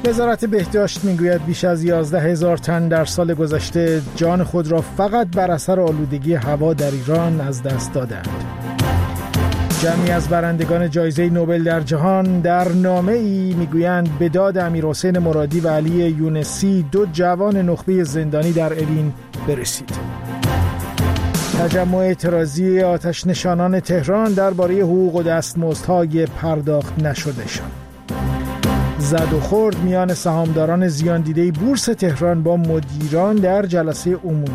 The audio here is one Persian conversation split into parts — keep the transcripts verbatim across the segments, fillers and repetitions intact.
وزارت بهداشت میگوید بیش از یازده هزار تن در سال گذشته جان خود را فقط بر اثر آلودگی هوا در ایران از دست دادند. جمعی از برندگان جایزه نوبل در جهان در نامه‌ای میگویند به داد امیرحسین مرادی و علی یونسی، دو جوان نخبه زندانی در اوین، برسید. تجمع اعتراضی آتش نشانان تهران درباره حقوق و دستمزدهای پرداخت نشدهشان. زد و خورد میان سهامداران زیان دیده بورس تهران با مدیران در جلسه عمومی.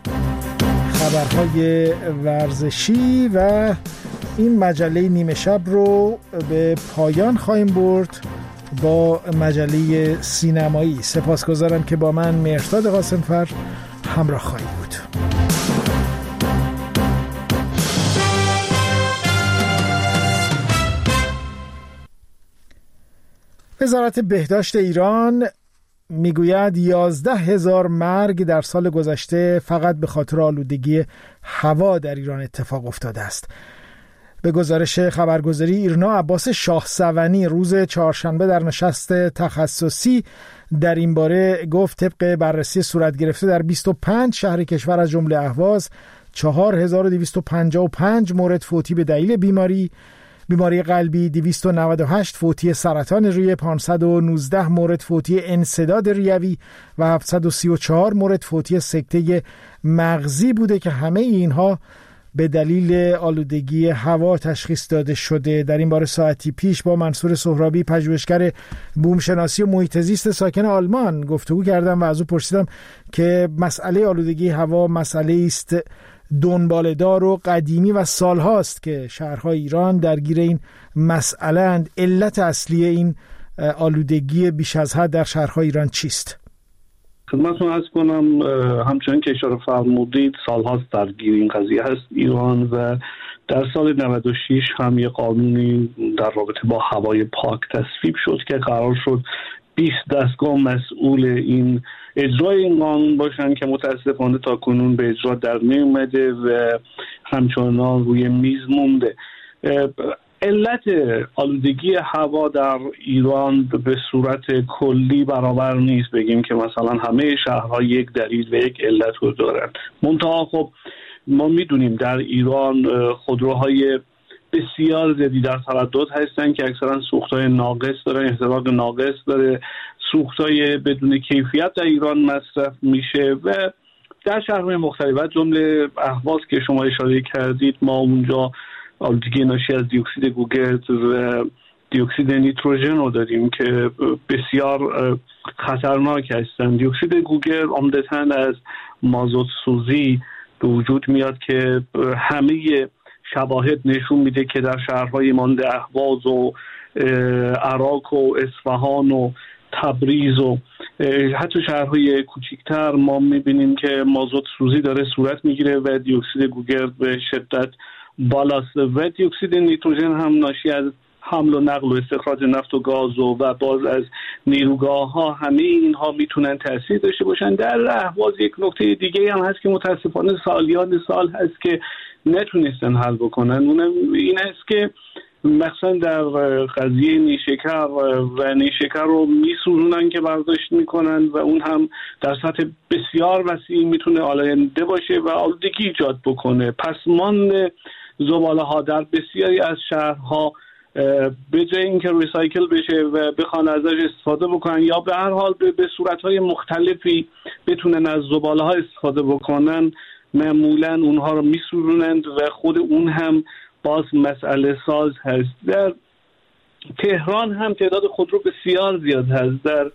خبرهای ورزشی و این مجله نیمه شب رو به پایان خواهیم برد با مجله سینمایی. سپاسگزارم که با من مهرداد قاسمفر همراه خواهید بود. وزارت بهداشت ایران میگوید یازده هزار مرگ در سال گذشته فقط به خاطر آلودگی هوا در ایران اتفاق افتاده است. به گزارش خبرگزاری ایرنا، عباس شاهسوانی روز چهارشنبه در نشست تخصصی در این باره گفت طبق بررسی صورت گرفته در بیست و پنج شهر کشور از جمله اهواز چهار هزار و دویست و پنجاه و پنج مورد فوتی به دلیل بیماری بیماری قلبی، دویست و نود و هشت فوتی سرطان ریه، پانصد و نوزده مورد فوتی انسداد ریوی و هفتصد و سی و چهار مورد فوتی سکته مغزی بوده که همه اینها به دلیل آلودگی هوا تشخیص داده شده. در این باره ساعتی پیش با منصور سهرابی، پژوهشگر بومشناسی و محیط زیست ساکن آلمان، گفتگو کردم و از او پرسیدم که مسئله آلودگی هوا مسئله است دنباله‌دار و قدیمی و سالهاست که شهرهای ایران درگیر این مسئله اند. علت اصلی این آلودگی بیش از حد در شهرهای ایران چیست؟ خدمتتون عرض کنم، همچنان که اشاره فرمودید سالهاست درگیر این قضیه هست ایران و در سال نود و شش هم یه قانونی در رابطه با هوای پاک تصویب شد که قرار شد بیست دستگاه مسئول این اجرای این قانون باشن که متاسفانه تا کنون به اجرا در نیومده و همچنان روی میز مونده. علت آلودگی هوا در ایران به صورت کلی برابر نیست بگیم که مثلا همه شهرها یک دلیل و یک علت رو دارن. منتها خب ما میدونیم در ایران خودروهای بسیار زیادی در تردد هستن که اکثرا سوختهای ناقص دارن، احتراق ناقص داره، سوختهای بدون کیفیت در ایران مصرف میشه و در شهرهای مختلف جمله اهواز که شما اشاره کردید ما اونجا آلودگی ناشی از دیوکسید گوگرد و دیوکسید نیتروژن رو داریم که بسیار خطرناک هستن. دیوکسید گوگرد عمدتاً از مازوت سوزی به وجود میاد که همه شواهد نشون میده که در شهرهای مانند اهواز و عراق و اصفهان و تبریز و حتی شهرهای کوچکتر ما میبینیم که مازوت سوزی داره صورت میگیره و دیوکسید گوگرد به شدت بالاست و دیوکسید نیتروژن هم ناشی از حمل و نقل و استخراج نفت و گاز و, و باز از نیروگاه ها، همه اینها میتونن تاثیر داشته باشن. در اهواز یک نکته دیگه هم هست که متاسفانه سالیان سال هست که نتونستن حل بکنن، اونم این است که مثلا در قضیه نیشکر و نیشکر رو میسوزونن که برداشت میکنن و اون هم در سطح بسیار وسیع میتونه آلاینده باشه و آلودگی ایجاد بکنه. پسماند زباله ها در بسیاری از شهرها به جای اینکه ریسایکل بشه و بخوان ازش استفاده بکنن یا به هر حال به صورتهای مختلفی بتونن از زباله ها استفاده بکنن، معمولا اونها رو میسوزونند و خود اون هم باز مسئله ساز هست. در تهران هم تعداد خودرو بسیار زیاد هست. در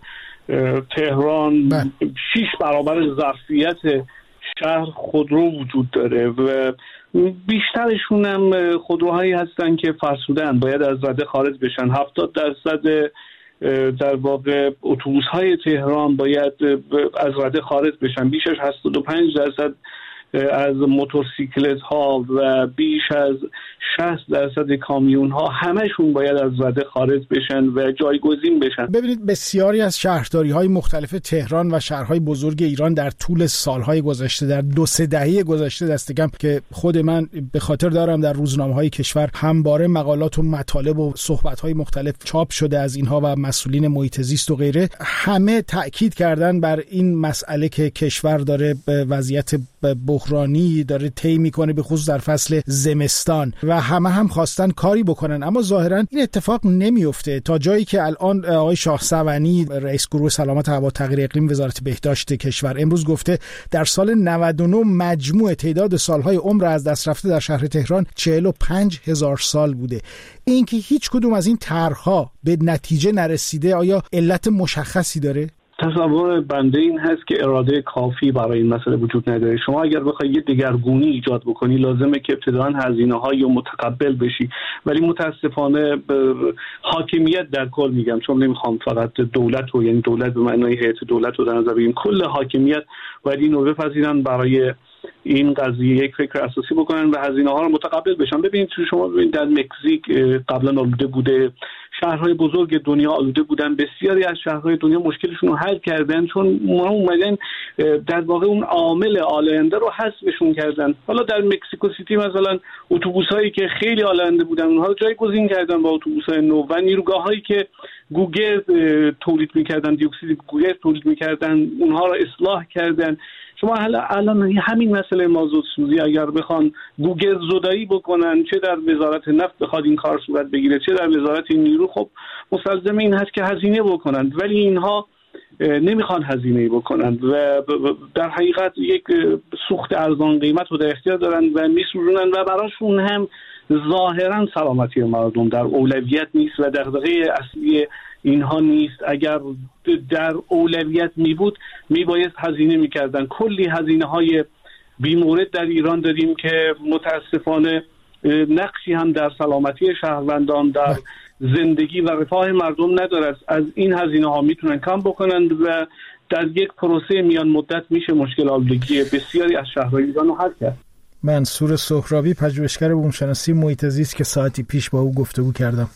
تهران شش برابر ظرفیت شهر خودرو وجود داره و بیشترشون هم خودروهایی هستن که فرسودن، باید از رده خارج بشن. هفتاد درصد در واقع اتوبوس های تهران باید از رده خارج بشن، بیشش هفتاد و پنج درصد از موتورسیکلت ها و بیش از شصت درصد کامیون ها همشون باید از رده خارج بشن و جایگزین بشن. ببینید بسیاری از شهرداری های مختلف تهران و شهرهای بزرگ ایران در طول سالهای گذشته، در دو سه دهه گذشته دست کم که خود من به خاطر دارم در روزنامه‌های کشور همواره مقالات و مطالب و صحبت‌های مختلف چاپ شده از اینها و مسئولین محیط زیست و غیره، همه تأکید کردن بر این مسئله که کشور داره به وضعیت بحرانی داره طی میکنه، به خصوص در فصل زمستان، و همه هم خواستن کاری بکنن، اما ظاهرا این اتفاق نمیفته. تا جایی که الان آقای شاه سونی رئیس گروه سلامت هوا و تغییر اقلیم وزارت بهداشت کشور امروز گفته در سال نود و نه مجموع تعداد سالهای عمر از دست رفته در شهر تهران چهل و پنج هزار سال بوده. اینکه هیچ کدوم از این طرح‌ها به نتیجه نرسیده آیا علت مشخصی داره؟ تصور بنده این هست که اراده کافی برای این مسئله وجود نداره. شما اگر بخوای یه دگرگونی ایجاد بکنی لازمه که ابتداً هزینه‌های رو متقبل بشی، ولی متاسفانه حاکمیت در کل میگم، چون نمیخوام فقط دولت رو، یعنی دولت به معنای هیئت دولت رو در نظر بگیریم، کل حاکمیت باید این رو بپذیرن برای این قضیه یک فکر اساسی بکنن و هزینه ها رو متقبل بشن. ببینید شما ببینید در مکزیک قبلا آلوده بوده، شهرهای بزرگ دنیا آلوده بودن، بسیاری از شهرهای دنیا مشکلشون رو حل کردن چون ما اومدن در واقع اون عامل آلاینده رو حذفشون کردن. حالا در مکزیکو سیتی مثلا اتوبوس‌هایی که خیلی آلاینده بودن اونها رو جایگزین کردن با اتوبوس‌های نو و نیروگاه‌هایی که گوگل تولید می‌کردن، دی اکسید گوگل تولید می‌کردن، اونها رو اصلاح کردن. شما الان همین مسئله مازوت سوزی اگر بخوان گوگل زدایی بکنن، چه در وزارت نفت بخواد این کار صورت بگیره چه در وزارت نیرو، خب مستلزم این هست که هزینه بکنن، ولی اینها نمیخوان هزینه بکنن و در حقیقت یک سوخت ارزان قیمت رو در اختیار دارن و میسوزونن و براشون هم ظاهرا سلامتی مردم در اولویت نیست و دغدغه اصلی اینها نیست. اگر در اولویت می بود می بایست هزینه می کردن. کلی هزینه های بیمورد در ایران داریم که متاسفانه نقشی هم در سلامتی شهروندان، در زندگی و رفاه مردم نداره. از این هزینه ها میتونن کم بکنند و در یک پروسه میان مدت میشه مشکل آلودگی بسیاری از شهرهای ایران رو حل کرد. منصور سهرابی، پژوهشگر بومشناسی محیط زیست که ساعتی پیش با او گفتگو کردم.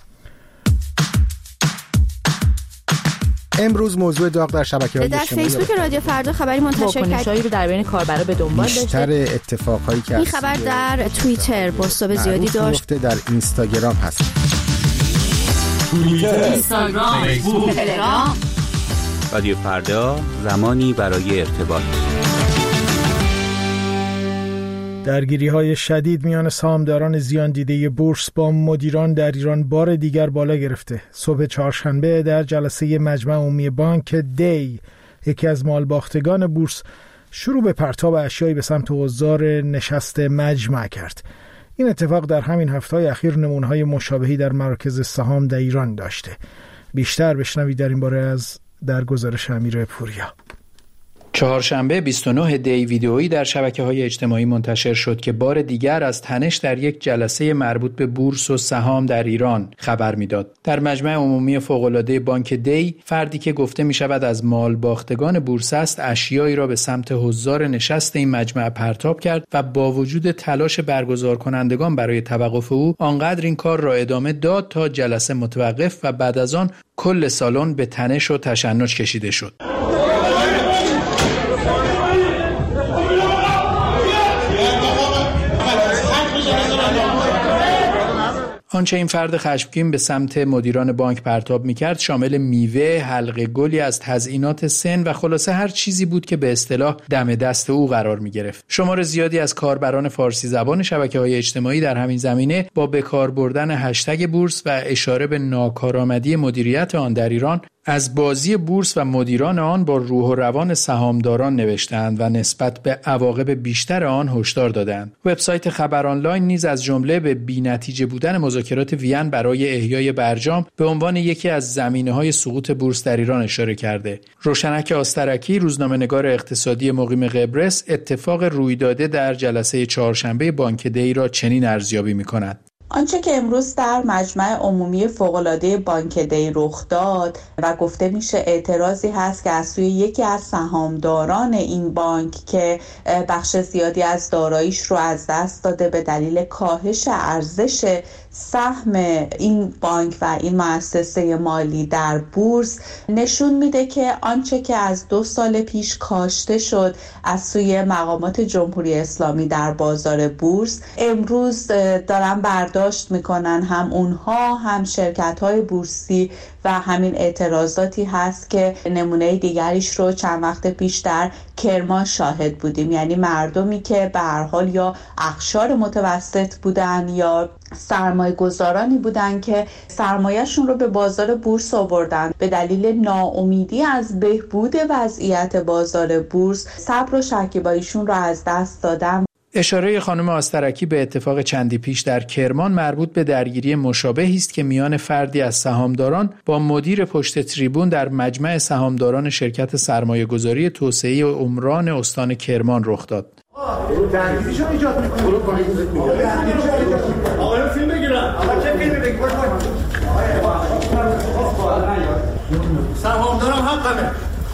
امروز موضوع داغ در شبکه‌های اجتماعی در فیسبوک رادیو فردا خبری منتشر کرد واکنش‌هایی رو در بین کاربرا به دنبال داشته. بیشتر اتفاقایی که این خبر در توییتر بازتاب زیادی داشت، در اینستاگرام هست. توییتر، اینستاگرام، فیسبوک، تلگرام. رادیو فردا، زمانی برای ارتباط. درگیری‌های شدید میان سهامداران زیان دیده بورس با مدیران در ایران بار دیگر بالا گرفته. صبح چهارشنبه در جلسه مجمع عمومی بانک دی، یکی از مالباختگان بورس شروع به پرتاب اشیایی به سمت حضار نشست مجمع کرد. این اتفاق در همین هفته‌های اخیر نمونه‌های مشابهی در مراکز سهام در ایران داشته. بیشتر بشنوید در این باره از در گزارش امیر پوریا. چهارشنبه بیست و نه دی ویدئویی در شبکه‌های اجتماعی منتشر شد که بار دیگر از تنش در یک جلسه مربوط به بورس و سهام در ایران خبر می‌داد. در مجمع عمومی فوق‌العاده بانک دی، فردی که گفته می‌شود از مال باختگان بورس است، اشیایی را به سمت حضار نشست این مجمع پرتاب کرد و با وجود تلاش برگزار کنندگان برای توقف او، آنقدر این کار را ادامه داد تا جلسه متوقف و بعد از آن کل سالن به تنش و تشنج کشیده شد. آنچه این فرد خشمگین به سمت مدیران بانک پرتاب می‌کرد شامل میوه، حلقه گلی از تزیینات سن و خلاصه هر چیزی بود که به اصطلاح دم دست او قرار می‌گرفت. شمار زیادی از کاربران فارسی زبان شبکه‌های اجتماعی در همین زمینه با به کار بردن هشتگ بورس و اشاره به ناکارآمدی مدیریت آن در ایران از بازی بورس و مدیران آن با روح و روان سهامداران نوشتند و نسبت به عواقب بیشتر آن هشدار دادند. وبسایت خبر آنلاین نیز از جمله به بی‌نتیجه بودن مذاکرات وین برای احیای برجام به عنوان یکی از زمینه‌های سقوط بورس در ایران اشاره کرده. روشنک آسترکی، روزنامه‌نگار اقتصادی مقیم قبرس، اتفاق رویداده در جلسه چهارشنبه بانک دی را چنین ارزیابی می‌کند. آنچه که امروز در مجمع عمومی فوق‌العاده بانک دی رخ داد و گفته میشه اعتراضی هست که از سوی یکی از سهامداران این بانک که بخش زیادی از داراییش رو از دست داده به دلیل کاهش ارزش سهم این بانک و این مؤسسه مالی در بورس نشون میده که آنچه که از دو سال پیش کاشته شد از سوی مقامات جمهوری اسلامی در بازار بورس امروز دارن برداشت میکنن، هم اونها هم شرکت‌های بورسی و همین اعتراضاتی هست که نمونه دیگریش رو چند وقت پیش در کرمان شاهد بودیم، یعنی مردمی که به هر حال یا اقشار متوسط بودن یا سرمایه گذارانی بودن که سرمایه‌شون رو به بازار بورس آوردن، به دلیل ناامیدی از بهبود وضعیت بازار بورس صبر و شکیباییشون رو از دست دادن. اشاره خانم آسترکی به اتفاق چندی پیش در کرمان مربوط به درگیری مشابهی است که میان فردی از سهامداران با مدیر پشت تریبون در مجمع سهامداران شرکت سرمایه‌گذاری توسعه عمران استان کرمان رخ داد. درگیریشو ایجاد می‌کنه. آقا فیلم بگیرن. آقا چه فیلمی بگیر؟ سهامدارم حقمه.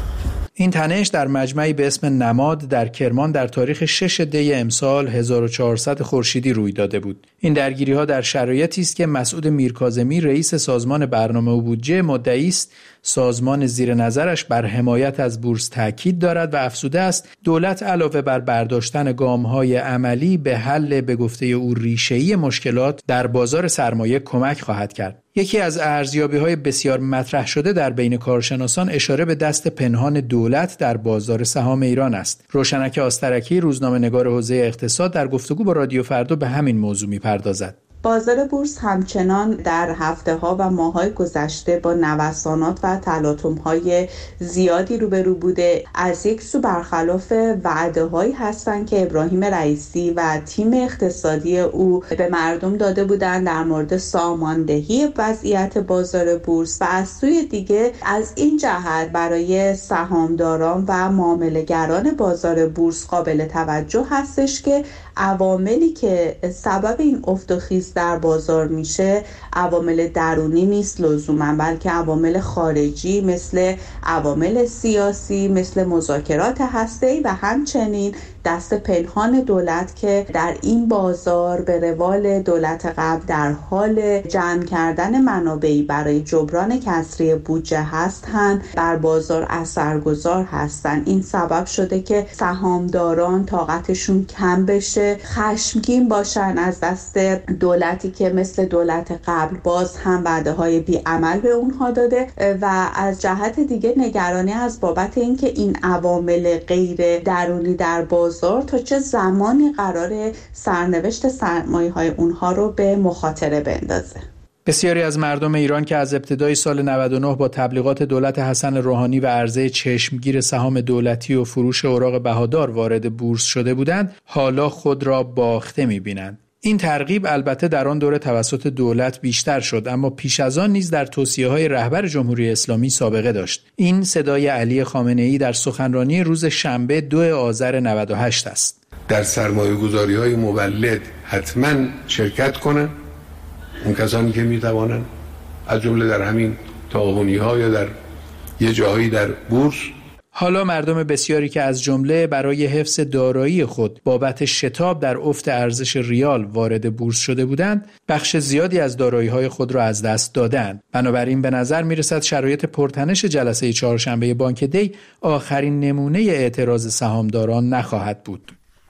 این تنش در مجمعی به اسم نماد در کرمان در تاریخ شش دی امسال هزار و چهارصد خورشیدی روی داده بود. این درگیری‌ها در شرایطی است که مسعود میرکاظمی رئیس سازمان برنامه و بودجه مدعی است سازمان زیر نظرش بر حمایت از بورس تاکید دارد و افزوده است دولت علاوه بر برداشتن گام‌های عملی به حل به گفته او ریشه‌ای مشکلات در بازار سرمایه کمک خواهد کرد. یکی از ارزیابی‌های بسیار مطرح شده در بین کارشناسان اشاره به دست پنهان دولت در بازار سهام ایران است. روشنک آسترکی روزنامه‌نگار حوزه اقتصاد در گفتگو با رادیو فردا به همین موضوع می‌پردازد. بازار بورس همچنان در هفته‌ها و ماه‌های گذشته با نوسانات و تلاطم‌های زیادی روبرو بوده. از یک سو برخلاف وعده‌هایی هستند که ابراهیم رئیسی و تیم اقتصادی او به مردم داده بودند در مورد ساماندهی وضعیت بازار بورس، و از سوی دیگه از این جهت برای سهامداران و معامله‌گران بازار بورس قابل توجه هستش که عواملی که سبب این افت و خیز در بازار میشه عوامل درونی نیست لزوما، بلکه عوامل خارجی مثل عوامل سیاسی، مثل مذاکرات هسته‌ای و همچنین دست پنهان دولت که در این بازار به روال دولت قبل در حال جمع کردن منابعی برای جبران کسری بودجه هستند بر بازار اثرگذار هستند. این سبب شده که سهامداران طاقتشون کم بشه، خشمگین باشن از دست دولتی که مثل دولت قبل باز هم وعده‌های بی‌عمل به اونها داده، و از جهت دیگه نگرانی از بابت اینکه این عوامل غیر درونی در بازار تا چه زمانی قرار سرنوشت سرمایه‌های اونها رو به مخاطره بندازه. بسیاری از مردم ایران که از ابتدای سال نود و نه با تبلیغات دولت حسن روحانی و عرضه چشمگیر سهام دولتی و فروش اوراق بهادار وارد بورس شده بودند، حالا خود را باخته می‌بینند. این ترغیب البته در آن دوره توسط دولت بیشتر شد، اما پیش از آن نیز در توصیه‌های رهبر جمهوری اسلامی سابقه داشت. این صدای علی خامنه‌ای در سخنرانی روز شنبه دو آذر نود و هشت است. در سرمایه‌گذاری‌های مولد حتما شرکت کنند اون کسانی که می‌توانند، از جمله در همین تعاونی‌ها یا در یه جایی در بورس. حالا مردم بسیاری که از جمله برای حفظ دارایی خود بابت شتاب در افت ارزش ریال وارد بورس شده بودند، بخش زیادی از دارایی‌های خود را از دست دادند. بنابراین به نظر می‌رسد شرایط پرتنش جلسه چهارشنبه بانک دی آخرین نمونه اعتراض سهامداران نخواهد بود.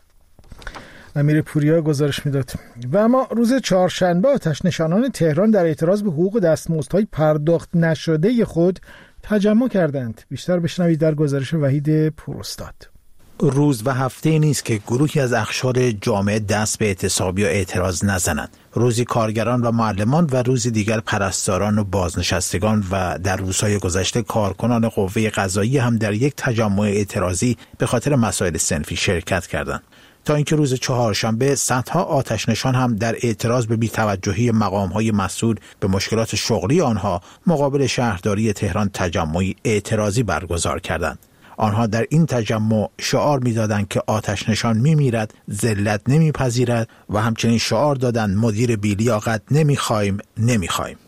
امیر پوریا گزارش میداد. و اما روز چهارشنبه آتش‌نشانان تهران در اعتراض به حقوق دستمزدهای پرداخت نشده خود تجمع کردند. بیشتر بشنوید در گزارش وحید پوراستاد. روز و هفته نیست که گروهی از اقشار جامعه دست به اعتصاب یا اعتراض نزنند. روزی کارگران و معلمان و روزی دیگر پرستاران و بازنشستگان و در روزهای گذشته کارکنان قوه قضاییه هم در یک تجمع اعتراضی به خاطر مسائل صنفی شرکت کردند. تا اینکه روز چهارشنبه صدها آتش نشان هم در اعتراض به بی‌توجهی مقام‌های مسئول به مشکلات شغلی آنها مقابل شهرداری تهران تجمعی اعتراضی برگزار کردند. آنها در این تجمع شعار می‌دادند که آتش نشان می‌میرد، ذلت نمی‌پذیرد و همچنین شعار دادند مدیر بی‌لیاقت نمی‌خوایم، نمی‌خوایم.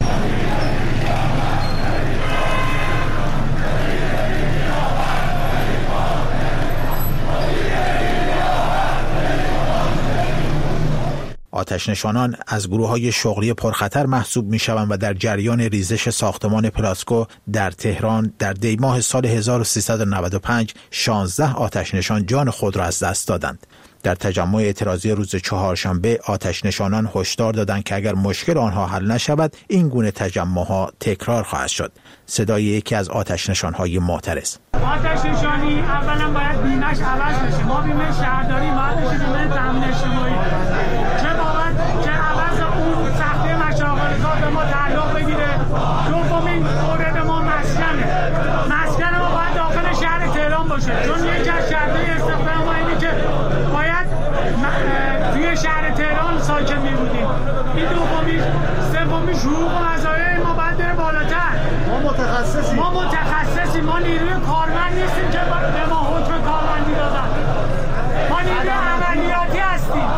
آتش نشانان از گروه‌های شغلی پرخطر محسوب می‌شوند و در جریان ریزش ساختمان پلاسکو در تهران در دی ماه سال هزار و سیصد و نود و پنج شانزده آتش نشان جان خود را از دست دادند. در تجمع اعتراضی روز چهارشنبه آتش نشانان هشدار دادند که اگر مشکل آنها حل نشود این گونه تجمع‌ها تکرار خواهد شد. صدای یکی از آتش نشان‌های معترض: آتش نشانی اولا باید بیمه‌اش عوض بشه. ما بیمه شهرداری باید بشه بیمه تامین اجتماعی. چه باید که عوض اون سختی مشاغل به ما تعلق بگیره. دومین مورد ما مسکنه. مسکن ما باید داخل شهر تهران باشه. چون یکی از شرط‌های استخدام ما اینه که باید توی شهر تهران ساکن می‌بودیم. این دومیش، سومیش حقوق و مزایای ما باید بره بالاتر. ما متخصصیم. ما متخصصیم. ما نیروی کارمند نیستیم که به ما حکم کارمندی دادن. ما نیروی عملیاتی هستیم.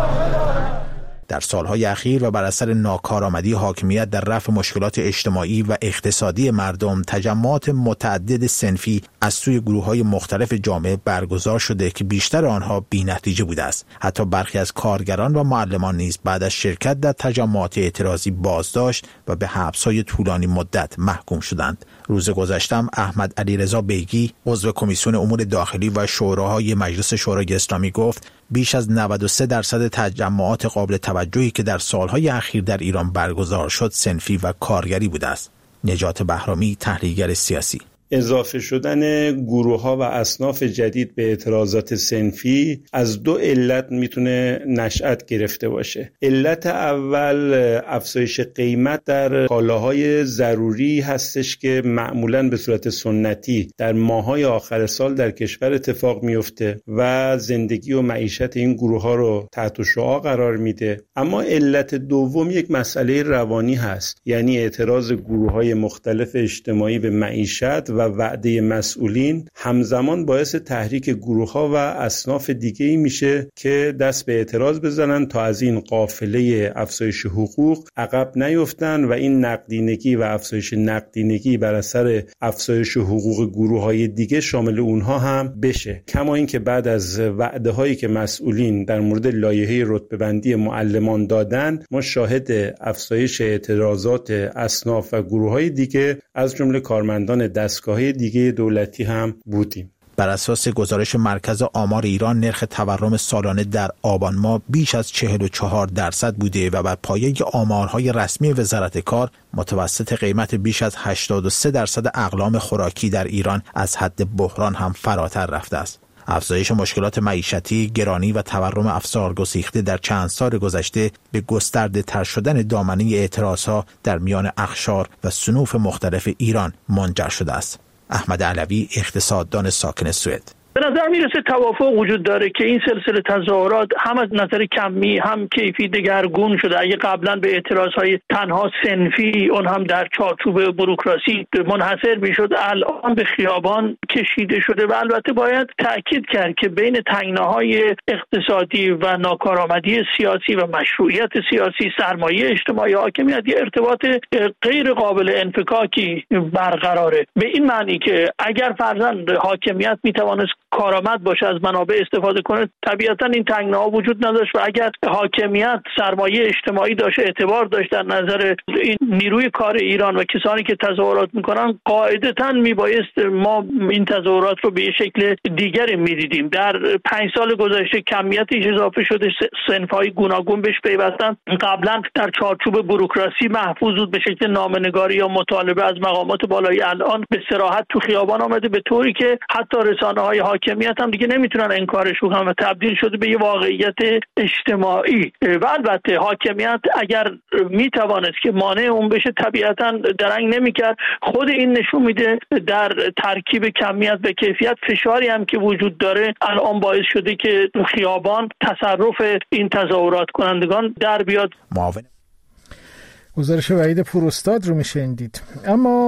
در سالهای اخیر و بر اثر ناکارآمدی حاکمیت در رفع مشکلات اجتماعی و اقتصادی مردم، تجمعات متعدد صنفی از سوی گروه‌های مختلف جامعه برگزار شده که بیشتر آنها بی‌نتیجه بوده است. حتی برخی از کارگران و معلمان نیز بعد از شرکت در تجمعات اعتراضی بازداشت و به حبس‌های طولانی مدت محکوم شدند. روز گذشته احمد علیرضا بیگی، عضو کمیسیون امور داخلی و شوراهای مجلس شورای اسلامی گفت بیش از نود و سه درصد تجمعات قابل توجهی که در سالهای اخیر در ایران برگزار شد صنفی و کارگری بوده است. نجات بهرامی، تحلیلگر سیاسی: اضافه شدن گروه‌ها و اصناف جدید به اعتراضات صنفی از دو علت میتونه نشأت گرفته باشه. علت اول افزایش قیمت در کالاهای ضروری هستش که معمولاً به صورت سنتی در ماه‌های آخر سال در کشور اتفاق میفته و زندگی و معیشت این گروه‌ها رو تحت شعاع قرار میده. اما علت دوم یک مسئله روانی هست، یعنی اعتراض گروه‌های مختلف اجتماعی به معیشت و وعده مسئولین همزمان باعث تحریک گروه‌ها و اصناف دیگه‌ای میشه که دست به اعتراض بزنن تا از این قافله افزایش حقوق عقب نیفتن و این نقدینگی و افزایش نقدینگی بر اثر افزایش حقوق گروه‌های دیگه شامل اونها هم بشه. کما اینکه بعد از وعده‌هایی که مسئولین در مورد لایحه رتبه‌بندی معلمان دادن، ما شاهد افزایش اعتراضات اصناف و گروه‌های دیگه از جمله کارمندان دستگاه دیگه دولتی هم بودیم. بر اساس گزارش مرکز آمار ایران، نرخ تورم سالانه در آبان ماه بیش از چهل و چهار درصد بوده و بر پایه آمارهای رسمی وزارت کار، متوسط قیمت بیش از هشتاد و سه درصد اقلام خوراکی در ایران از حد بحران هم فراتر رفته است. افزایش مشکلات معیشتی، گرانی و تورم افزار گسیخته در چند سال گذشته به گسترده تر شدن دامنه اعتراضها در میان اقشار و صنوف مختلف ایران منجر شده است. احمد علوی، اقتصاددان ساکن سوئد: به نظر میرسه توافق وجود داره که این سلسله تظاهرات هم از نظر کمی هم کیفی دگرگون شده. اگه قبلا به اعتراضهای تنها صنفی اون هم در چارچوب بوروکراسی منحصر میشد، الان به خیابان کشیده شده و البته باید تاکید کرد که بین تنگناهای اقتصادی و ناکارآمدی سیاسی و مشروعیت سیاسی، سرمایه اجتماعی، حاکمیت یه ارتباط غیر قابل انفکاکی برقراره. به این معنی که اگر فرضاً حاکمیت میتوانست کارآمد باشه، از منابع استفاده کنه، طبیعتا این تنگناها وجود نداشت و اگر حاکمیت سرمایه اجتماعی داشت، اعتبار داشت در نظر این نیروی کار ایران و کسانی که تظاهرات میکنن، قاعدتا میبایست ما این تظاهرات رو به شکل دیگری میدیدیم. در پنج سال گذشته کمیتش اضافه شده، صنف‌های گوناگون بهش پیوستن. قبلا در چارچوب بوروکراسی محفوظ بود به شکل نامه‌نگاری یا مطالبه از مقامات بالایی، الان به صراحت تو خیابان آمده، به طوری که حتی رسانه‌های حاکمیت هم دیگه نمیتونن انکارش بکنن و تبدیل شده به یه واقعیت اجتماعی. و البته حاکمیت اگر میتوانست که مانع اون بشه، طبیعتا درنگ نمیکرد. خود این نشون میده در ترکیب کمیت و کیفیت فشاری هم که وجود داره الان باعث شده که تو خیابان تصرف این تظاهرات کنندگان در بیاد. معاون گزارش وحید پوراستاد رو میشنیدید. اما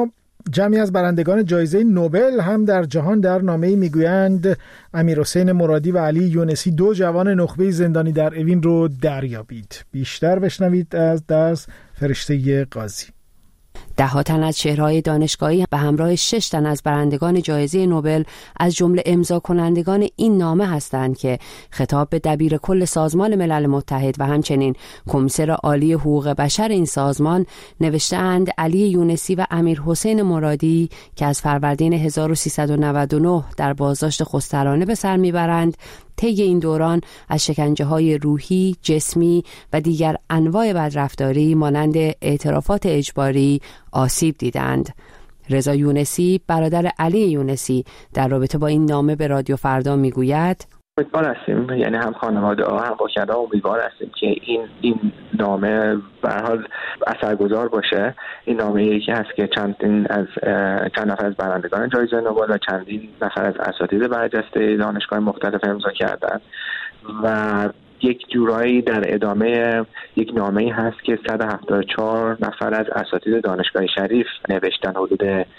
جمعی از برندگان جایزه نوبل هم در جهان در نامه‌ای میگویند امیرحسین مرادی و علی یونسی دو جوان نخبه زندانی در اوین رو دریابید. بیشتر بشنوید از درس فرشته قاضی. ده ها تن از چهره‌های دانشگاهی به همراه شش تن از برندگان جایزه نوبل از جمله امضا کنندگان این نامه هستند که خطاب به دبیر کل سازمان ملل متحد و همچنین کمیسر عالی حقوق بشر این سازمان نوشته‌اند علی یونسی و امیرحسین مرادی که از فروردین هزار و سیصد و نود و نه در بازداشت خسترانه به سر میبرند طی این دوران از شکنجه‌های روحی، جسمی و دیگر انواع بدرفتاری مانند اعترافات اجباری آسیب دیدند. رضا یونسی برادر علی یونسی در رابطه با این نامه به رادیو فردا میگوید امیدوار هستیم، یعنی هم خانواده ها هم وکلا امیدوار هستیم که این این نامه به هر حال اثرگذار باشه. این نامه یکی هست که چندین از چند نفر از برندگان جایزه نوبل و چندین نفر از اساتید برجسته دانشگاه مختلف امضا کردن و یک جورایی در ادامه یک نامه‌ای هست که صد و هفتاد و چهار نفر از اساتید دانشگاه شریف نوشتن حدود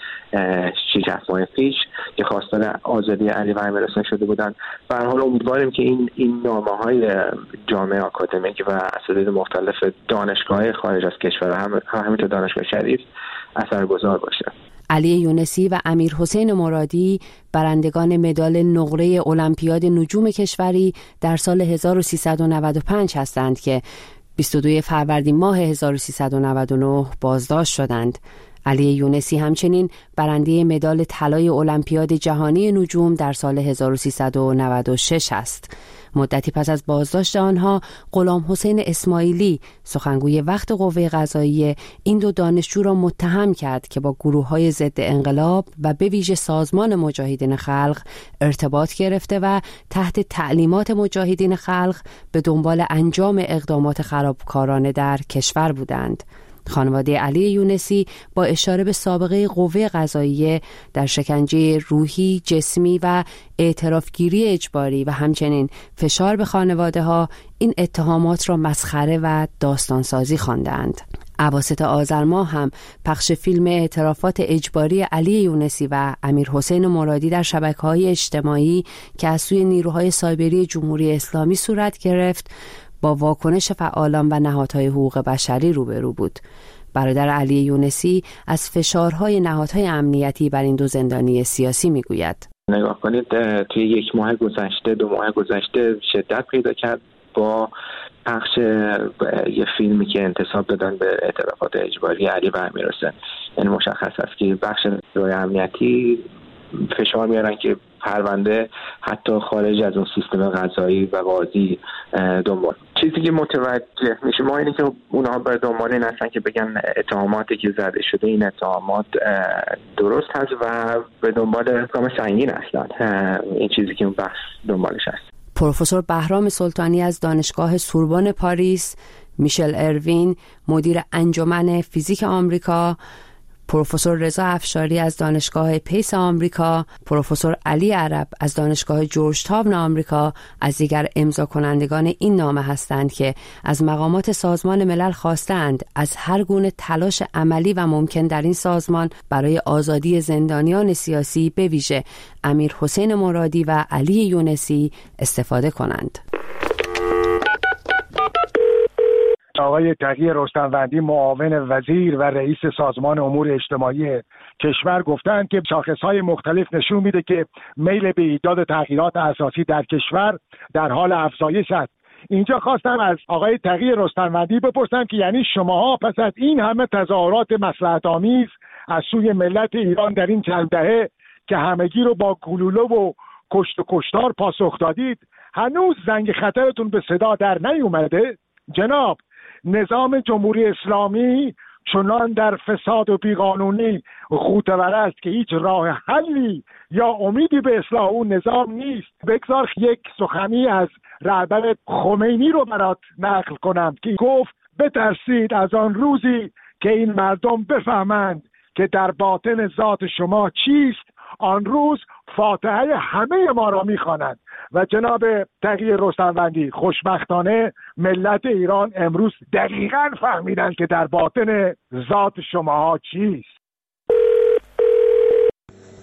شش هفت ماه پیش که خواستار آزادی علی و امیرحسین شده بودند. به هر حال امیدواریم که این این نامه‌های جامعه آکادمیک و اساتید مختلف دانشگاه خارج از کشور هم همینطور دانشگاه شریف اثرگذار باشه. علی یونسی و امیرحسین مرادی برندگان مدال نقره المپیاد نجوم کشوری در سال هزار و سیصد و نود و پنج هستند که بیست و دوم فروردین ماه هزار و سیصد و نود و نه بازداشت شدند. علی یونسی همچنین برنده مدال طلای المپیاد جهانی نجوم در سال هزار و سیصد و نود و شش است. مدتی پس از بازداشت آنها غلام حسین اسماعیلی سخنگوی وقت قوه قضاییه این دو دانشجو را متهم کرد که با گروه‌های ضد انقلاب و به ویژه سازمان مجاهدین خلق ارتباط گرفته و تحت تعلیمات مجاهدین خلق به دنبال انجام اقدامات خرابکارانه در کشور بودند. خانواده علی یونسی با اشاره به سابقه قوه قضاییه در شکنجه روحی، جسمی و اعترافگیری اجباری و همچنین فشار به خانواده ها این اتهامات را مسخره و داستانسازی خواندند. اواسط آذر ماه هم پخش فیلم اعترافات اجباری علی یونسی و امیرحسین مرادی در شبکه‌های اجتماعی که از سوی نیروهای سایبری جمهوری اسلامی صورت گرفت با واکنش فعالان و نهادهای حقوق بشری روبرو بود. برادر علی یونسی از فشارهای نهادهای امنیتی بر این دو زندانی سیاسی میگوید. نگاه کنید توی یک ماه گذشته دو ماه گذشته شدت پیدا کرد با پخش یه فیلمی که انتساب دادن به اعترافات اجباری علی و امیرحسین. یعنی مشخص است که بخش نیروهای امنیتی فشار میارن که پرونده حتی خارج از اون سیستم قضایی و قاضی دنبال. چیزی که متوجه میشه ما اینه که اونها به دنبال این هستن که بگن اتهاماتی که زده شده این اتهامات درست هست و به دنبال اتهام سنگین هستن. این چیزی که اون بحث دنبالش هست. پروفسور بهرام سلطانی از دانشگاه سوربن پاریس، میشل اروین مدیر انجمن فیزیک آمریکا، پروفسور رضا افشاری از دانشگاه پیس آمریکا، پروفسور علی عرب از دانشگاه جورج تاون آمریکا از دیگر امضا کنندگان این نامه هستند که از مقامات سازمان ملل خواستند از هر گونه تلاش عملی و ممکن در این سازمان برای آزادی زندانیان سیاسی به ویژه امیرحسین مرادی و علی یونسی استفاده کنند. آقای تقی رستموندی معاون وزیر و رئیس سازمان امور اجتماعی کشور گفتند که شاخصهای مختلف نشون میده که میل به ایجاد تغییرات اساسی در کشور در حال افزایش است. اینجا خواستم از آقای تقی رستموندی بپرسم که یعنی شماها پس از این همه تظاهرات مصلحت آمیز از سوی ملت ایران در این چند دهه که همگی رو با گلوله و کشت و کشتار پاسخ دادید هنوز زنگ خطرتون به صدا در نیومده؟ جناب، نظام جمهوری اسلامی چنان در فساد و بیقانونی غوطه‌ور است که هیچ راه حلی یا امیدی به اصلاح اون نظام نیست. بگذار یک سخنی از رهبر خمینی رو برات نقل کنم که گفت بترسید از آن روزی که این مردم بفهمند که در باطن ذات شما چیست، آن روز فاتحه همه ما را میخوانند. و جناب تقی رستموندی، خوشبختانه ملت ایران امروز دقیقاً فهمیدن که در باطن ذات شماها چیست.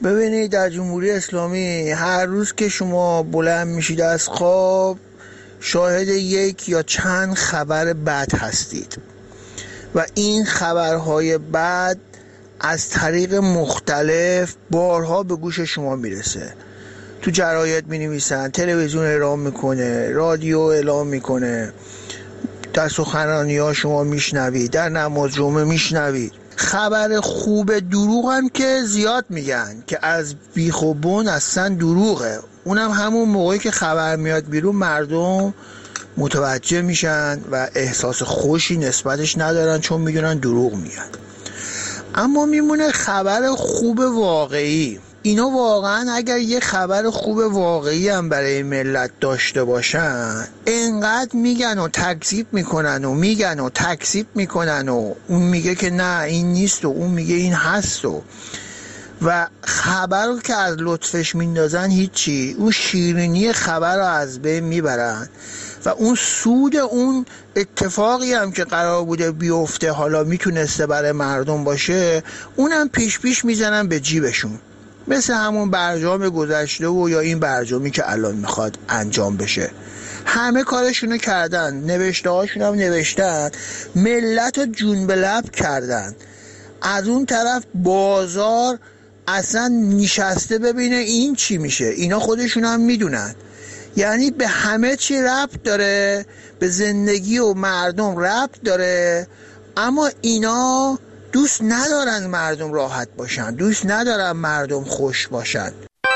ببینید در جمهوری اسلامی هر روز که شما بلند میشید از خواب شاهد یک یا چند خبر بد هستید و این خبرهای بد از طریق مختلف بارها به گوش شما میرسه. تو جراید می نویسن، تلویزیون اعلام میکنه، رادیو اعلام میکنه، در سخنرانی ها شما میشنوید، در نماز جمعه میشنوید. خبر خوب دروغ هم که زیاد میگن که از بیخ و بن اصلا دروغه. اونم همون موقعی که خبر میاد بیرون مردم متوجه میشن و احساس خوشی نسبتش ندارن چون میدونن دروغ میگن. اما میمونه خبر خوب واقعی. اینا واقعا اگر یه خبر خوب واقعی هم برای ملت داشته باشن انقدر میگن و تکذیب میکنن و میگن و تکذیب میکنن و اون میگه که نه این نیست و اون میگه این هست و و خبر رو که از لطفش میندازن هیچی، اون شیرینی خبر رو از بین میبرن و اون سود اون اتفاقی هم که قرار بوده بیفته حالا میتونسته برای مردم باشه اونم پیش پیش میزنن به جیبشون، مثل همون برجام گذشته و یا این برجامی که الان میخواد انجام بشه. همه کارشونو کردن، نوشته هاشون هم نوشتن، ملت رو جون به لب کردن. از اون طرف بازار اصلا نشسته ببینه این چی میشه. اینا خودشون هم میدونن، یعنی به همه چی ربط داره، به زندگی و مردم ربط داره، اما اینا دوست ندارن مردم راحت باشن، دوست ندارن مردم خوش باشن.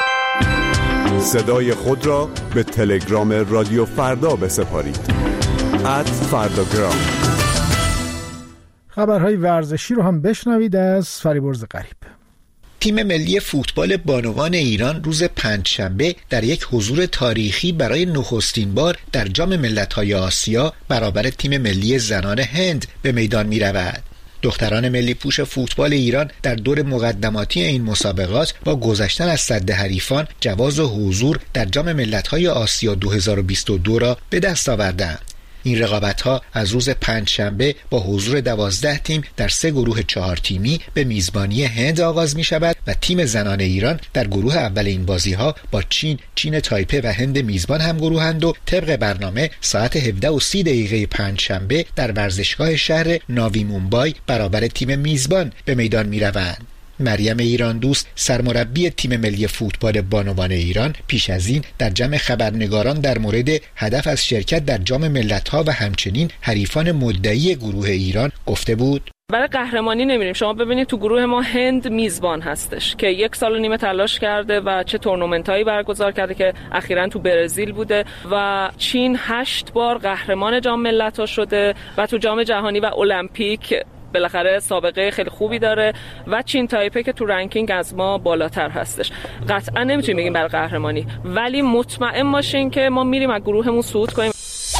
صدای خود را به تلگرام رادیو فردا بسپارید. ات فرداگرام. خبرهای ورزشی رو هم بشنوید از فریبرز غریب. تیم ملی فوتبال بانوان ایران روز پنجشنبه در یک حضور تاریخی برای نخستین بار در جام ملت‌های آسیا برابر تیم ملی زنان هند به میدان می‌رود. دختران ملی پوش فوتبال ایران در دور مقدماتی این مسابقات با گذشتن از سد حریفان جواز حضور در جام ملت‌های آسیا دو هزار و بیست و دو را به دست آوردند. این رقابت‌ها از روز پنجشنبه با حضور دوازده تیم در سه گروه چهار تیمی به میزبانی هند آغاز می‌شود و تیم زنان ایران در گروه اول این بازی‌ها با چین، چین تایپه و هند میزبان هم گروهند و طبق برنامه ساعت هفده و سی دقیقه پنجشنبه در ورزشگاه شهر ناوی مومبای برابر تیم میزبان به میدان می‌روند. مریم ایران دوست سرمربی تیم ملی فوتبال بانوان ایران پیش از این در جمع خبرنگاران در مورد هدف از شرکت در جام ملت‌ها و همچنین حریفان مدعی گروه ایران گفته بود: برای قهرمانی نمیریم. شما ببینید تو گروه ما هند میزبان هستش که یک سال و نیمه تلاش کرده و چه تورنمنتایی برگزار کرده که اخیراً تو برزیل بوده و چین هشت بار قهرمان جام ملت‌ها شده و تو جام جهانی و المپیک بالاخره سابقه خیلی خوبی داره و چین تایپه که تو رنکینگ از ما بالاتر هستش. قطعا نمیتونیم بگیم برای قهرمانی، ولی مطمئن باشین که ما میریم از گروهمون صعود کنیم.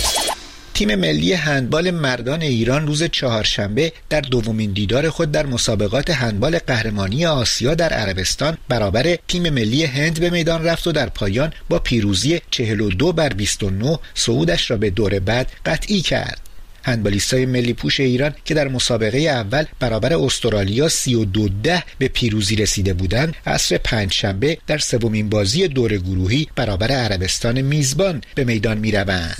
تیم ملی هندبال مردان ایران روز چهارشنبه در دومین دیدار خود در مسابقات هندبال قهرمانی آسیا در عربستان برابر تیم ملی هند به میدان رفت و در پایان با پیروزی چهل و دو بر بیست و نه صعودش را به دور بعد قطعی کرد. هندبالیستای ملی پوش ایران که در مسابقه اول برابر استرالیا سی و دو ده به پیروزی رسیده بودند، عصر پنجشنبه در سومین بازی دور گروهی برابر عربستان میزبان به میدان می‌روند.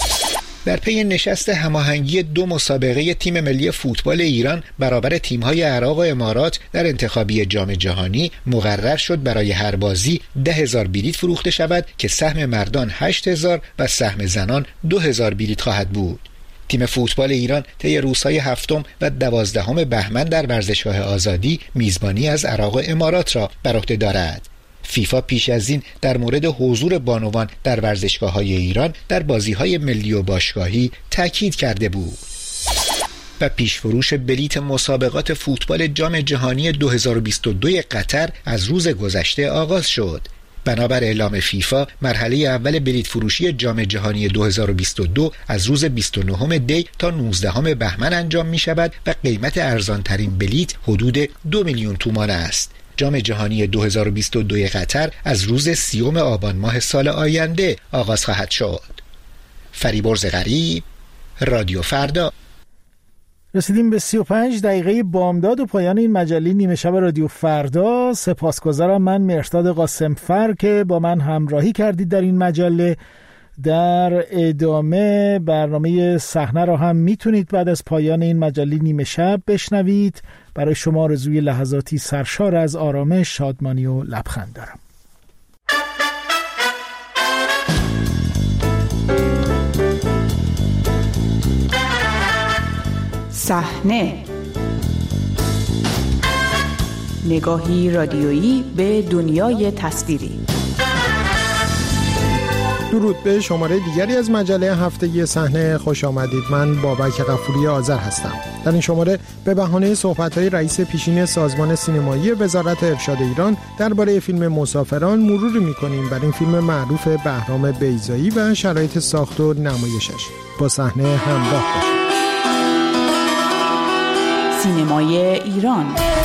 در پی نشست هماهنگی دو مسابقه تیم ملی فوتبال ایران برابر تیم‌های عراق و امارات در انتخابی جام جهانی مقرر شد برای هر بازی ده هزار بلیت فروخته شود که سهم مردان هشت هزار و سهم زنان دو هزار بلیت خواهد بود. تیم فوتبال ایران طی روزهای هفتم و دوازدهم بهمن در ورزشگاه آزادی میزبانی از عراق و امارات را بر عهده دارد. فیفا پیش از این در مورد حضور بانوان در ورزشگاه‌های ایران در بازی‌های ملی و باشگاهی تاکید کرده بود. و پیشفروش بلیت مسابقات فوتبال جام جهانی دو هزار و بیست و دو قطر از روز گذشته آغاز شد. بنابر اعلام فیفا مرحله اول بلیت فروشی جام جهانی دو هزار و بیست و دو از روز بیست و نهم دی تا نوزدهم بهمن انجام می شود و قیمت ارزان ترین بلیت حدود دو میلیون تومان است. جام جهانی دو هزار و بیست و دو قطر از روز سیوم آبان ماه سال آینده آغاز خواهد شد. فریبرز غریب، رادیو فردا. رسیدیم به سی و پنج دقیقه بامداد و پایان این مجله نیمه شب رادیو فردا. سپاسگزارم من مهرداد قاسمفر که با من همراهی کردید در این مجله. در ادامه برنامه صحنه را هم میتونید بعد از پایان این مجله نیمه شب بشنوید. برای شما آرزوی لحظاتی سرشار از آرامش، شادمانی و لبخند دارم. صحنه، نگاهی رادیویی به دنیای تصویری. درود به شماره دیگری از مجله هفتگی صحنه خوش آمدید. من بابک غفوری آذر هستم. در این شماره به بهانه صحبت‌های رئیس پیشین سازمان سینمایی وزارت ارشاد ایران درباره فیلم مسافران مروری می‌کنیم بر این فیلم معروف بهرام بیضایی و شرایط ساخت و نمایشش. با صحنه همراه باشید. سینمای ایران.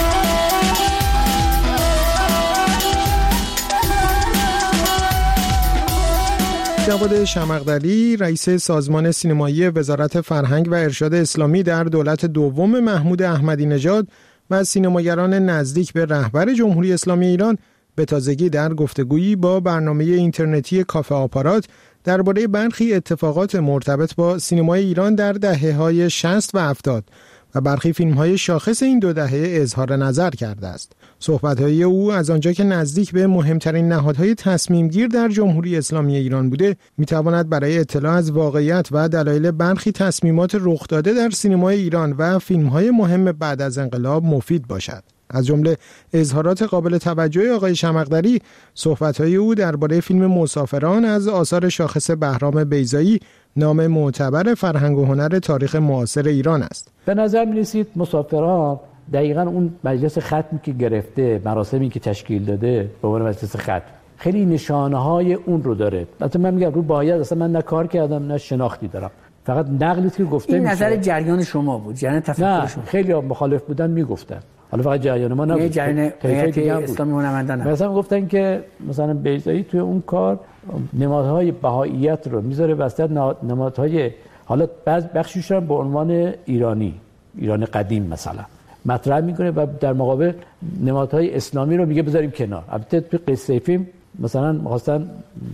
جواد شمقدری، رئیس سازمان سینمایی وزارت فرهنگ و ارشاد اسلامی در دولت دوم محمود احمدی نژاد و سینماگران نزدیک به رهبر جمهوری اسلامی ایران به تازگی در گفتگویی با برنامه اینترنتی کافه آپارات درباره برخی اتفاقات مرتبط با سینمای ایران در دهه‌های شصت و هفتاد و برخی فیلم‌های شاخص این دو دهه اظهار نظر کرده است. صحبت‌های او از آنجا که نزدیک به مهمترین نهادهای تصمیم‌گیر در جمهوری اسلامی ایران بوده، می‌تواند برای اطلاع از واقعیت و دلایل برخی تصمیمات رخ داده در سینمای ایران و فیلم‌های مهم بعد از انقلاب مفید باشد. از جمله اظهارات قابل توجه آقای شمقدری، صحبت‌های او درباره فیلم مسافران از آثار شاخص بهرام بیضایی، نام معتبر فرهنگ و هنر تاریخ معاصر ایران است. به نظر می‌رسید مسافران دقیقاً اون مجلس ختمی که گرفته، مراسمی که تشکیل داده به عنوان مجلس ختم، خیلی نشانه‌های اون رو داره. البته من میگم رو باید، اصلا من نه کار کردم نه شناختی دارم، فقط نقلی که گفته این میشه. نظر جریان شما بود، جریان تفکر شما. خیلی مخالف بودن میگفتن، حالا فقط جریان ما نبود، جریان هیئت اسلامی هنرمندان. مثلا گفتن که مثلا بیضایی توی اون کار نمادهای بهاییت رو میذاره وسط نمادهای، حالا بعض بخشش رو به عنوان ایرانی، ایران قدیم مثلا مطرح میکنه و در مقابل نمادهای اسلامی رو میگه بذاریم کنار. البته تو قصه فیلم مثلا می‌خواستن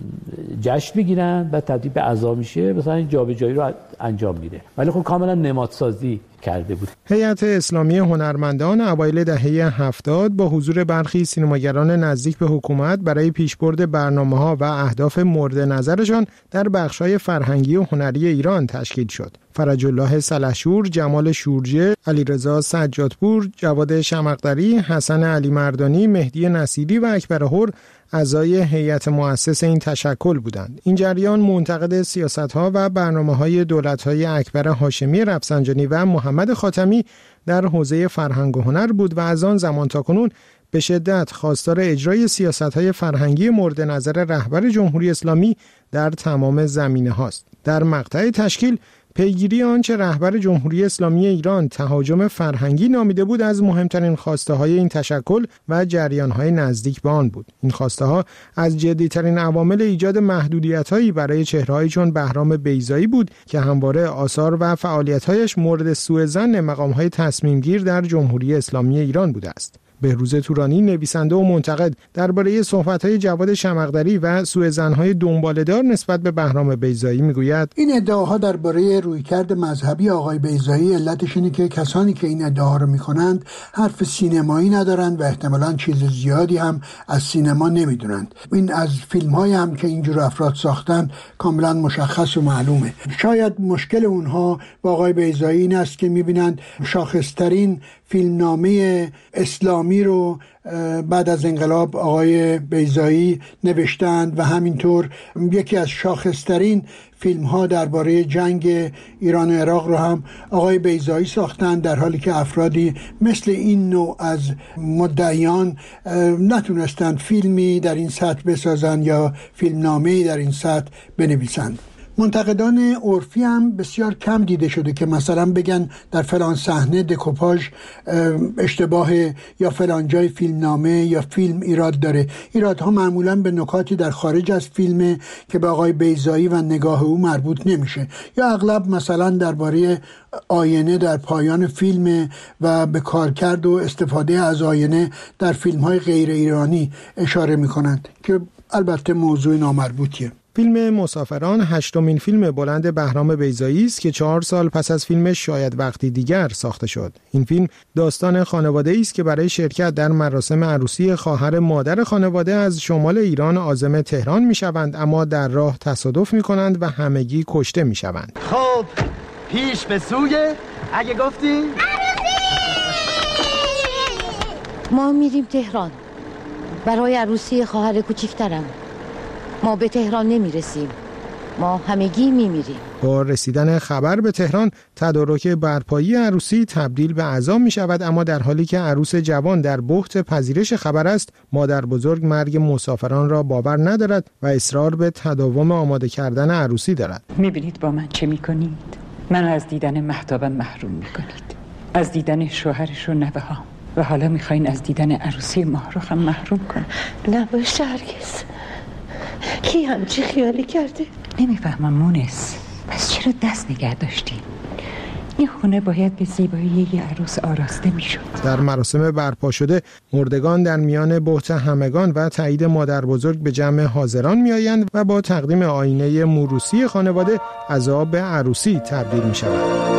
جشن بگیرن و تبدیل به عزا میشه، مثلا این جابجایی رو انجام میده، ولی خب کاملا نمادسازی کرده بود. هیئت اسلامی هنرمندان اوایل دهه هفتاد با حضور برخی سینماگران نزدیک به حکومت برای پیشبرد برنامه‌ها و اهداف مورد نظرشان در بخش‌های فرهنگی و هنری ایران تشکیل شد. فرج الله سلحشور، جمال شورجه، علیرضا سجادپور، جواد شمقدری، حسن علی مردانی، مهدی نصیری و اکبر هر اعضای هیئت مؤسس این تشکل بودند. این جریان منتقد سیاست‌ها و برنامه‌های دولت‌های اکبر هاشمی رفسنجانی و محمد خاتمی در حوزه فرهنگ و هنر بود و از آن زمان تاکنون به شدت خواستار اجرای سیاست‌های فرهنگی مورد نظر رهبر جمهوری اسلامی در تمام زمینه هاست. در مقطع تشکیل پیگیری آنچه رهبر جمهوری اسلامی ایران تهاجم فرهنگی نامیده بود از مهمترین خواسته‌های این تشکل و جریان‌های نزدیک به آن بود. این خواسته‌ها از جدی‌ترین عوامل ایجاد محدودیت‌هایی برای چهره‌هایی چون بهرام بیضایی بود که همواره آثار و فعالیت‌هایش مورد سوءظن مقام‌های تصمیمگیر در جمهوری اسلامی ایران بوده است. بهروز تورانی، نویسنده و منتقد، درباره صحبت‌های جواد شمقدری و سوءظن‌های دنباله‌دار نسبت به بهرام بیضایی میگوید: این ادعاها درباره رویکرد مذهبی آقای بیضایی علتش اینه که کسانی که این ادعاها رو میکنند حرف سینمایی ندارند و احتمالاً چیز زیادی هم از سینما نمیدونند. این از فیلم‌های هم که اینجور افراد ساختن کاملاً مشخص و معلومه. شاید مشکل اونها با آقای بیضایی این است که میبینند شاخص‌ترین فیلمنامه اسلامی رو بعد از انقلاب آقای بیضایی نوشتند و همینطور یکی از شاخصترین فیلم ها درباره جنگ ایران و عراق رو هم آقای بیضایی ساختند، در حالی که افرادی مثل این نوع از مدعیان نتونستند فیلمی در این سطح بسازند یا فیلمنامه‌ای در این سطح بنویسند. منتقدان عرفی هم بسیار کم دیده شده که مثلا بگن در فلان صحنه دکوپاژ اشتباه یا فلان جای فیلمنامه یا فیلم ایراد داره. ایرادها معمولا به نکاتی در خارج از فیلم که به آقای بیضایی و نگاه او مربوط نمیشه، یا اغلب مثلا درباره آینه در پایان فیلم و به کارکرد و استفاده از آینه در فیلم‌های غیر ایرانی اشاره می‌کنند که البته موضوع نامربوطیه. فیلم مسافران هشتمین فیلم بلند بهرام بیضایی است که چهار سال پس از فیلم شاید وقتی دیگر ساخته شد. این فیلم داستان خانواده‌ای است که برای شرکت در مراسم عروسی خواهر مادر خانواده از شمال ایران عازم تهران می‌شوند، اما در راه تصادف می‌کنند و همگی کشته می‌شوند. خب پیش به سوی اگه گفتی ما میریم تهران برای عروسی خواهر کوچیکترم. ما به تهران نمیرسیم، ما همگی میمیریم. با رسیدن خبر به تهران، تدارک برپایی عروسی تبدیل به عزا می شود، اما در حالی که عروس جوان در بحت پذیرش خبر است، مادر بزرگ مرگ مسافران را باور ندارد و اصرار به تداوم آماده کردن عروسی دارد. میبینید با من چه میکنید؟ من از دیدن مهتابم محروم میکنید، از دیدن شوهرش و نوه ها، و حالا میخواین از دیدن عروسی ماهروخم محروم کن. نباشه هرگز. کی همچی خیالی کرده؟ نمیفهمم مونس، پس چرا دست نگه داشتین؟ این خونه باید به زیبایی یه عروس آراسته میشد. در مراسم برپا شده، مردگان در میان بهت همگان و تایید مادر بزرگ به جمع حاضران میآیند و با تقدیم آینه موروثی خانواده عزا به عروسی تبدیل می شود.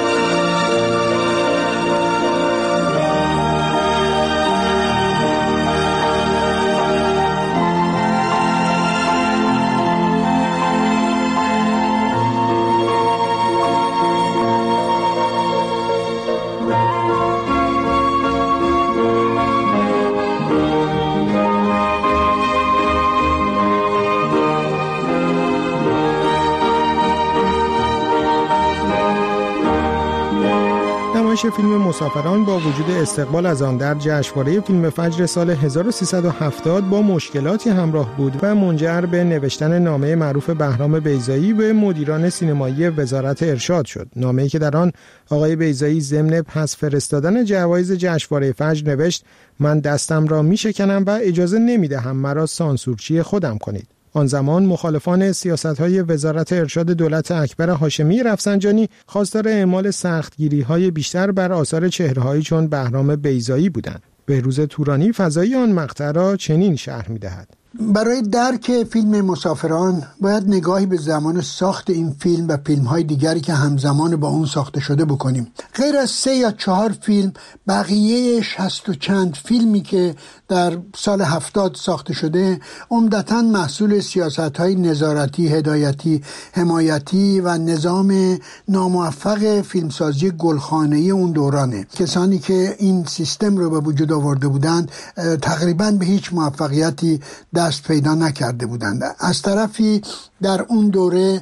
فیلم مسافران با وجود استقبال از آن در جشنواره فیلم فجر سال هزار و سیصد و هفتاد با مشکلاتی همراه بود و منجر به نوشتن نامه معروف بهرام بیضایی به مدیران سینمایی وزارت ارشاد شد. نامه‌ای که در آن آقای بیضایی ضمن پس فرستادن جوایز جشنواره فجر نوشت: من دستم را میشکنم و اجازه نمیدهم مرا سانسورچی خودم کنید. آن زمان مخالفان سیاست‌های وزارت ارشاد دولت اکبر هاشمی رفسنجانی خواستار اعمال سختگیری‌های بیشتر بر آثار چهره‌هایی چون بهرام بیضایی بودند. بهروز تورانی فضایی آن مقطع را چنین شرح می‌دهد: برای درک فیلم مسافران باید نگاهی به زمان ساخت این فیلم و فیلم‌های دیگری که همزمان با اون ساخته شده بکنیم. غیر از سه یا چهار فیلم، بقیه شصت و چند فیلمی که در سال هفتاد ساخته شده عمدتاً محصول سیاست‌های نظارتی، هدایتی، حمایتی و نظام ناموفق فیلمسازی گلخانه‌ای اون دورانه. کسانی که این سیستم رو به وجود آورده بودند تقریباً به هیچ موفقیتی دست پیدا نکرده بودند. از طرفی در اون دوره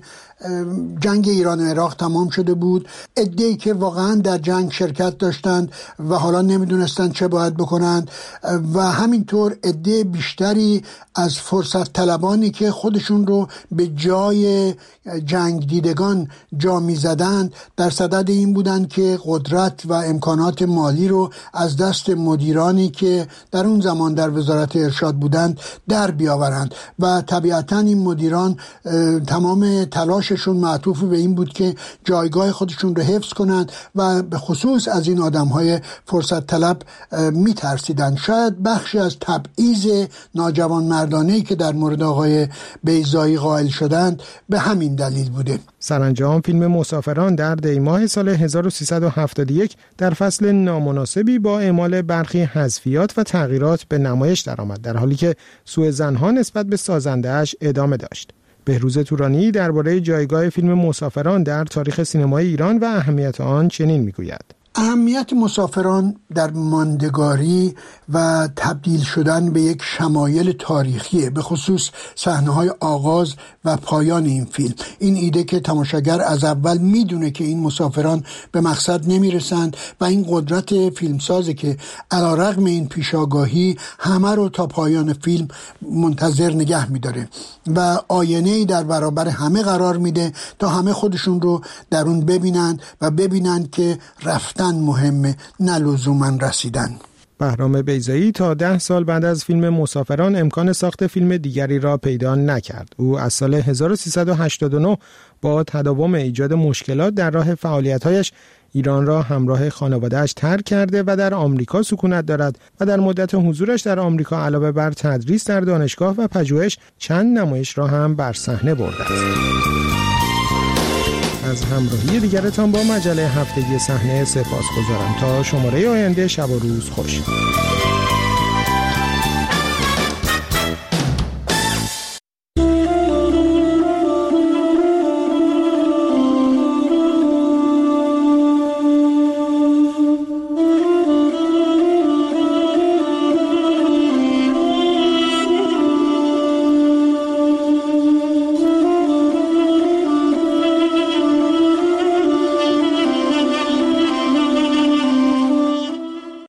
جنگ ایران و عراق تمام شده بود. عده‌ای که واقعا در جنگ شرکت داشتند و حالا نمیدونستند چه باید بکنند و همینطور عده بیشتری از فرصت طلبانی که خودشون رو به جای جنگ دیدگان جا می‌زدند در صدد این بودند که قدرت و امکانات مالی رو از دست مدیرانی که در اون زمان در وزارت ارشاد بودند در بیاورند و طبیعتاً این مدیران تمام تلاششون معطوف به این بود که جایگاه خودشون رو حفظ کنند و به خصوص از این آدم‌های فرصت طلب می‌ترسیدند. شاید بخشی از تبعیض ناجوان مردانه‌ای که در مورد آقای بیضایی قائل شدند به همین دلیل بوده. سرانجام فیلم مسافران در دی ماه سال هزار و سیصد و هفتاد و یک در فصل نامناسبی با اعمال برخی حذفیات و تغییرات به نمایش درآمد، در حالی که سوء ظن‌ها نسبت به سازنده‌اش ادامه داشت. بهروز تورانی درباره جایگاه فیلم مسافران در تاریخ سینمای ایران و اهمیت آن چنین میگوید: اهمیت مسافران در ماندگاری و تبدیل شدن به یک شمایل تاریخیه، به خصوص صحنه‌های آغاز و پایان این فیلم. این ایده که تماشاگر از اول میدونه که این مسافران به مقصد نمیرسند و این قدرت فیلمسازه که علیرغم این پیشاگاهی همه رو تا پایان فیلم منتظر نگه میداره و آینه‌ای در برابر همه قرار میده تا همه خودشون رو در اون ببینند و ببینند که رفتن مهمه نه لزوماً رسیدن. بهرام بیضایی تا ده سال بعد از فیلم مسافران امکان ساخت فیلم دیگری را پیدا نکرد. او از سال هزار و سیصد و هشتاد و نه با تداوم ایجاد مشکلات در راه فعالیت‌هایش ایران را همراه خانواده‌اش ترک کرده و در آمریکا سکونت دارد و در مدت حضورش در آمریکا علاوه بر تدریس در دانشگاه و پژوهش چند نمایش را هم بر صحنه برده است. از همراهی دیگرتان با مجله هفتگی صحنه سپاسگزارم. تا شماره آینده، شب و روز خوش.